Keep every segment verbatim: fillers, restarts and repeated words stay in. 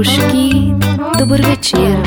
Ушки, добър вечер!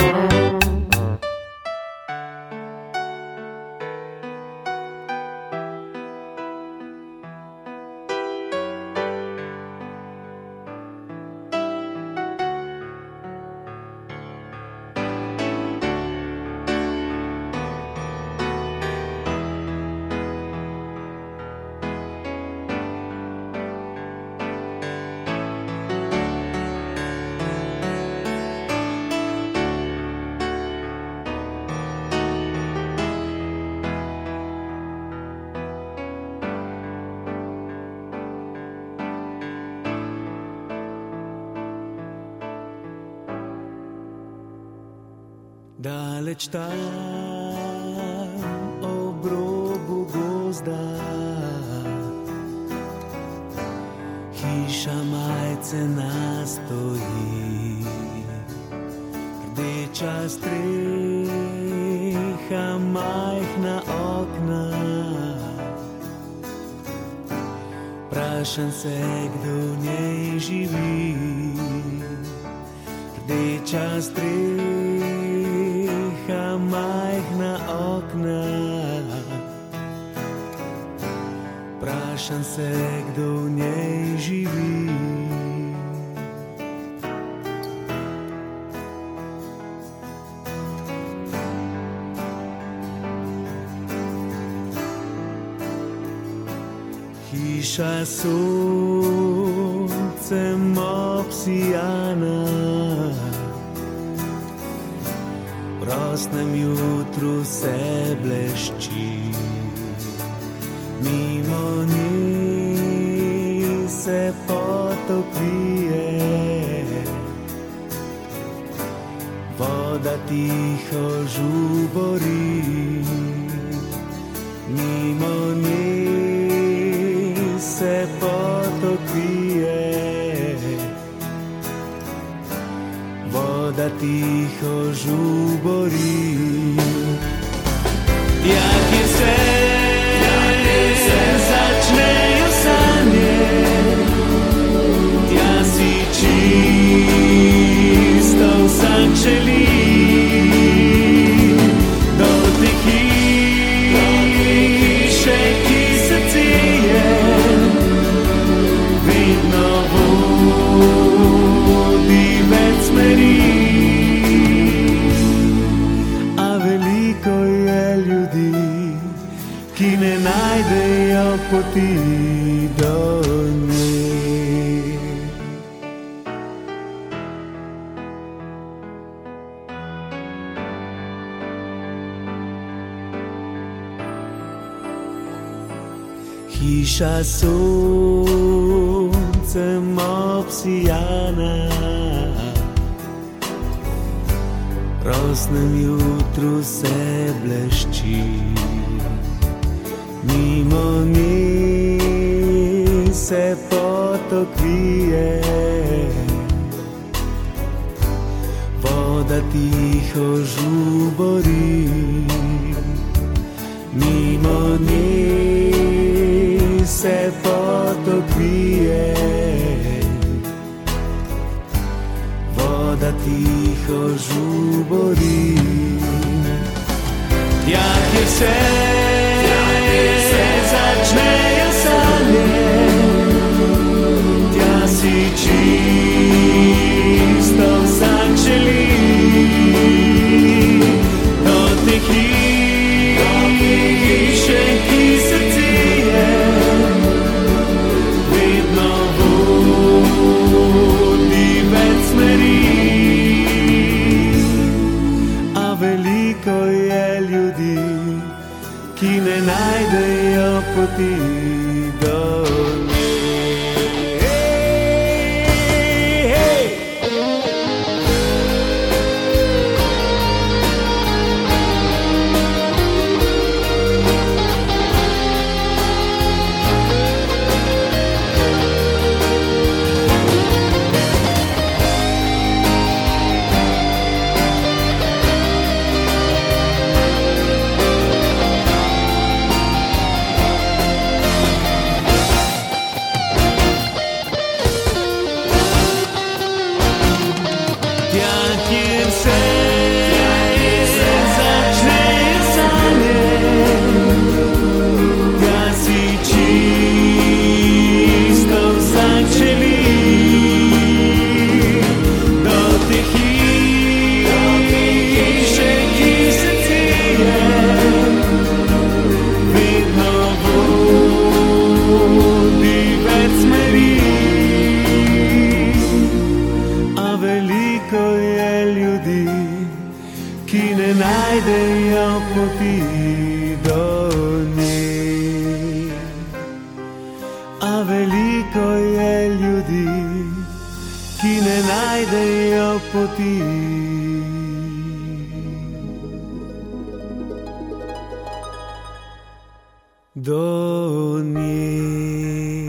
Далеч там, обробу гозда, хиша майцена стои, rdeča streha, majhna okna. Vprašam se, kdo v njej živi, rdeča streha, majhna okna. Vprašam se, kdo v njej živi. Hiša soncem obsijana, v rosnem jutru se blešči, mimo nje se potok vije, voda tiho žubori, mimo nje se potok vije, voda tiho žubori. Tja, kjer se, se začnejo sanje, tja si čisto vsak želi. Do te hiše, ki se cije, vedno vodi več smeri. A veliko je ljudi, ki ne najdejo poti do nje. Hiša soncem obsijana, v rosnem jutru se blešči, mimo nje se potok vije, voda tiho žubori, mimo nje se potok vije, voda tiho žubori. Tja, kjer se, se začnejo sanje, tja si čisto vsak želi. Do te hiše, ki se cije, vedno vodi več smeri. A veliko je ljudi, ki ne najdejo poti do nje. ljudi, ki ne najdejo poti do nje.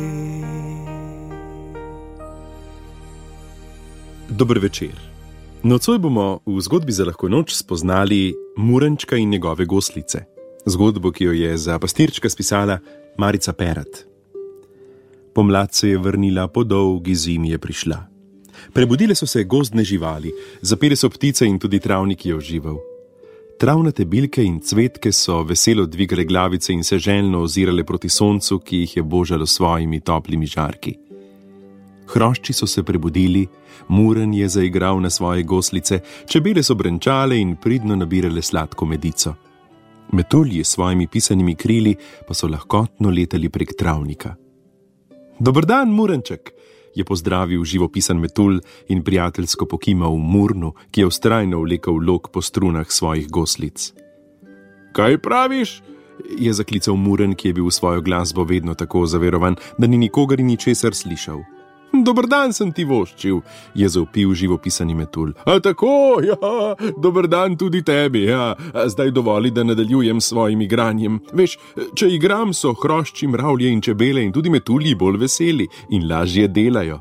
Dober večer. Nocoj bomo v zgodbi za lahko noč spoznali Murenčka in njegove goslice. Zgodbo, ki jo je za pastirčka spisala Marica Perat. Pomlad se je vrnila, po dolgi zimi je prišla. Prebudile so se gozdne živali, zapele so ptice in tudi travnik je ožival. Travnate bilke in cvetke so veselo dvigale glavice in se željno ozirale proti soncu, ki jih je božalo svojimi toplimi žarki. Hrošči so se prebudili, Muren je zaigral na svoje goslice, čebele so brenčale in pridno nabirale sladko medico. Metulji s svojimi pisanimi krili pa so lahkotno letali prek travnika. Dober dan, Murenček, je pozdravil živopisan metulj in prijateljsko pokimal Murnu, ki je vztrajno vlekel lok po strunah svojih goslic. Kaj praviš? Je zaklical Muren, ki je bil v svojo glasbo vedno tako zaverovan, da ni nikogar in ničesar slišal. Dober dan sem ti voščil, je zavpil živopisani metulj. A tako, ja, dober dan tudi tebi, ja, zdaj dovoli, da nadaljujem s svojim igranjem. Veš, če igram, so hrošči, mravlje in čebele in tudi metulji bolj veseli in lažje delajo.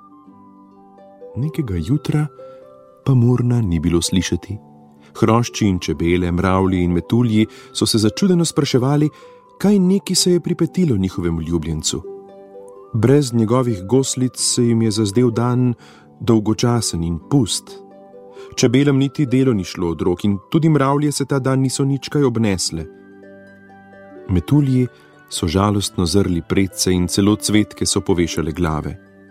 Nekega jutra pa Murna ni bilo slišati. Hrošči in čebele, mravlji in metulji so se začudeno spraševali, kaj neki se je pripetilo njihovemu ljubljencu. Brez njegovih goslic se jim je zazdel dan dolgočasen in pust. Čebelem niti delo ni šlo od rok in tudi mravlje se ta dan niso nič kaj obnesle. Metulji so žalostno zrli predse in celo cvetke so povešale glave.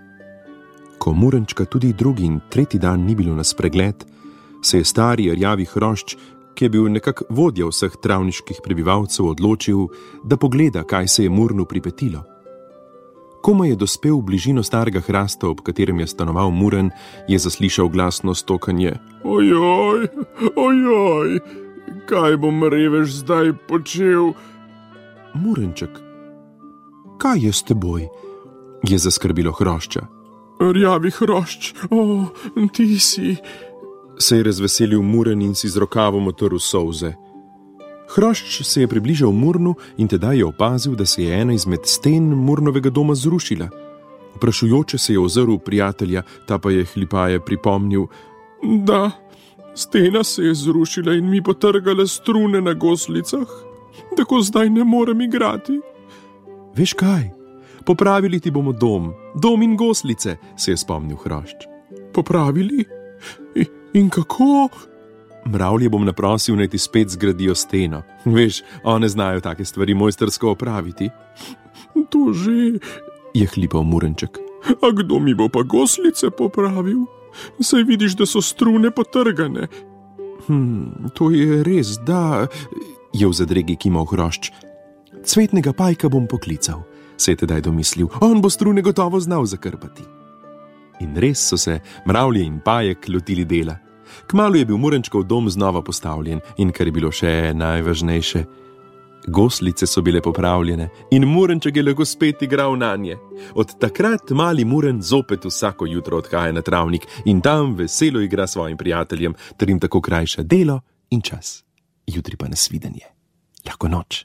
Ko Murenčka tudi drugi in tretji dan ni bilo na spregled, se je stari rjavi hrošč, ki je bil nekak vodja vseh travniških prebivalcev, odločil, da pogleda, kaj se je Murnu pripetilo. Komaj je dospel v bližino starega hrasta, ob katerem je stanoval Muren, je zaslišal glasno stokanje. Ojoj, ojoj, kaj bom revež zdaj počel? Murenček, kaj je s teboj? Je zaskrbilo hrošča. Rjavi hrošč, o, ti si, se je razveselil Muren in si z rokavom otrl solze. Hrošč se je približal Murnu in tedaj je opazil, da se je ena izmed sten Murnovega doma zrušila. Vprašujoče se je ozrl prijatelja, ta pa je hlipaje pripomnil. Da, stena se je zrušila in mi potrgala strune na goslicah, tako zdaj ne morem igrati. Veš kaj, popravili ti bomo dom, dom in goslice, se je spomnil hrošč. Popravili? I, in kako? Mravlje bom naprosil, naj ti spet zgradijo steno. Veš, one znajo take stvari mojstrsko opraviti. To že, je hlipal Murenček. A kdo mi bo pa goslice popravil? Saj vidiš, da so strune potrgane. Hm, to je res, da, je v zadregi kimal hrošč. Cvetnega pajka bom poklical, se je tedaj domislil. On bo strune gotovo znal zakrpati. In res so se mravlje in pajek lotili dela. Kmalu je bil Murenčkov dom znova postavljen in kar je bilo še najvažnejše, goslice so bile popravljene in Murenček je lahko spet igral nanje. Od takrat mali Muren zopet vsako jutro odhaja na travnik in tam veselo igra svojim prijateljem, ter jim tako krajša delo in čas. Jutri pa nasvidenje. Lahko noč.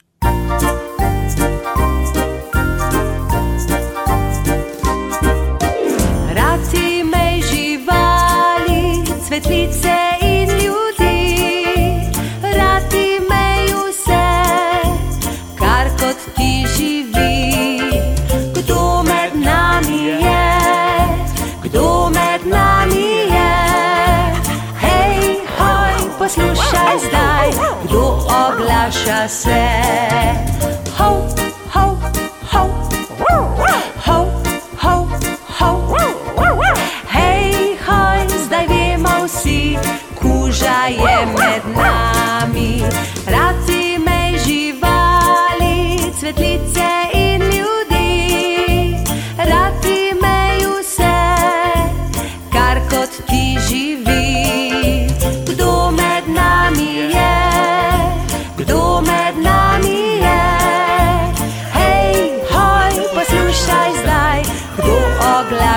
Cvetlice in ljudi, rad imeju vse, kar kot ti živi. Kdo med nami je, kdo med nami je? Hej, hoj, poslušaj zdaj, kdo oglaša se? Ho, ho, ho, ho, ho, ho. Hej, hoj, zdaj vemo vsi, kuža je med nami. Rad imej živali, cvetlice in ljudi. Rad imej vse, kar kot ti živi. Kdo med nami je, kdo med nami je?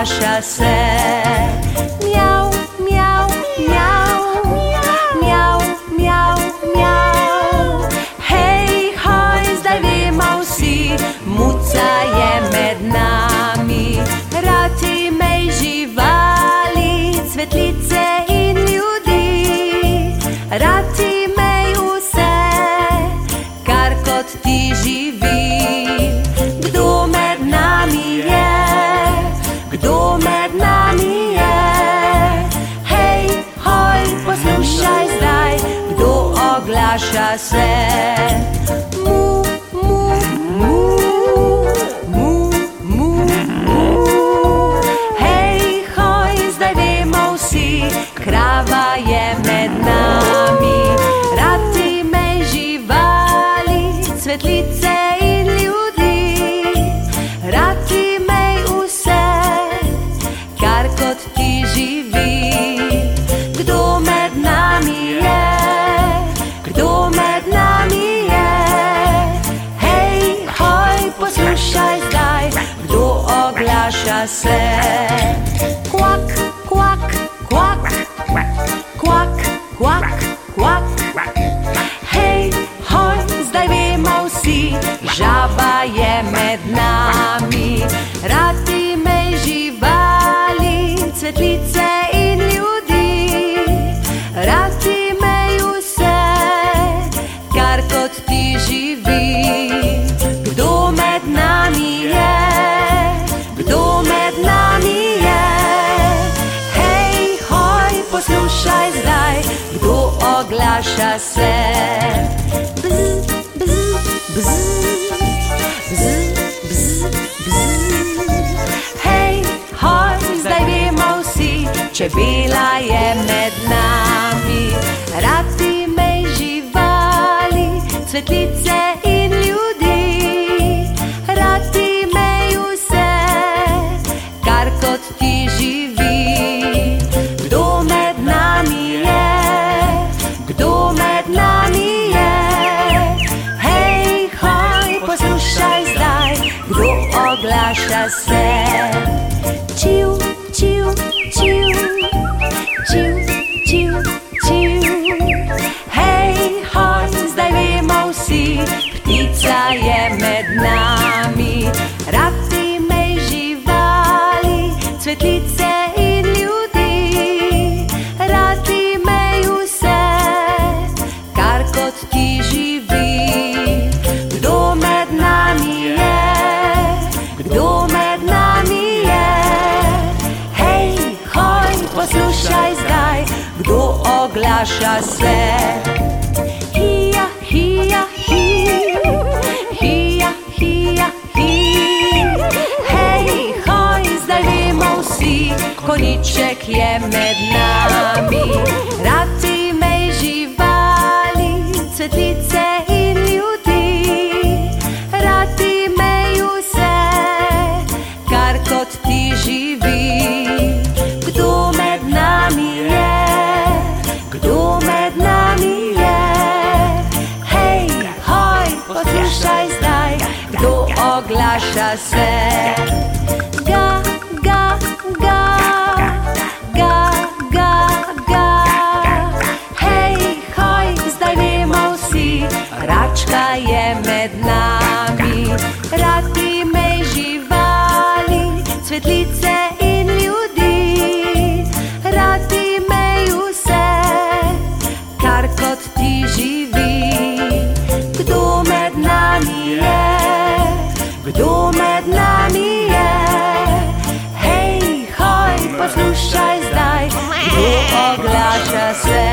oglaša se. Mjav, mjav, mjav, mjav, mjav, mjav. Hej, hoj, zdaj vemo vsi, muca je med nami. Rad imej živali, cvetlice in ljudi. Rad imej vse, kar kot ti živi. Kdo med nami je? Kdo med nami je? Hej, hoj, poslušaj zdaj, kdo oglaša se. Mu, mu, mu, mu, mu, mu. Hej, hoj, zdaj vemo vsi, krava je med nami. Rad imej živali, cvetlice in ljudi. Rad imej vse, kar kot ti živi. Kdo med nami je? Kdo med nami je? Hej, hoj, poslušaj zdaj, kdo oglaša se. Kvak, kvak, kvak, kvak, kvak, kvak. Hej, hoj, zdaj vemo vsi, žaba je med nami. Rad imej živali, cvetlice in ljudi. Rad imej vse, kar kot ti živi. Kdo med nami je? Kdo med nami je? Hej, hoj, poslušaj zdaj, kdo oglaša se. Bzz, bzz, bzz, bzz, bzz, bzz. Hej, hoj, zdaj vemo vsi, čebela je med nami. Rad imej živali, cvetlice in ljudi. Rad imej vse, kar kot ti živi. Kdo med nami je? Kdo med nami je? Hej, hoj, poslušaj zdaj, kdo oglaša se. Čiv, čiv, čiv, čiv, čiv, čiv. Hej, hoj, zdaj vemo vsi, ptica je med nami. Rad imej živali, cvetlice in ljudi. Rad imej vse, kar kot ti živi. Kdo med nami je? Kdo med nami je? Hej, hoj, poslušaj zdaj, kdo oglaša se. Hija, hija, hi, hija, hija, hi. Hej, hoj, zdaj vemo vsi, konjiček je med nami. Rad imej živali, cvetlice in ljudi. Rad imej vse, kar kot ti živi. Kdo med nami je? Kdo med nami je? Hej, hoj, poslušaj zdaj, kdo oglaša se. Ga, ga, ga, ga, ga, ga. Hej, hoj, zdaj vemo vsi, račka je med nami. Rad imej živali, cvetlice in ljudi. Rad imej vse, kar kot ti živi. Kdo med nami je? Kdo med nami je? Hej, hoj, poslušaj zdaj, kdo oglaša se.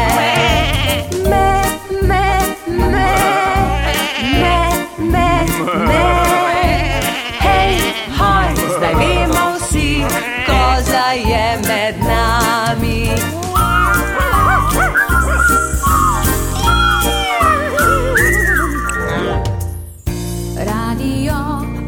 Me, me, me, me, me, me. Hej, hoj, zdaj vemo vsi, koza je med nami. Radio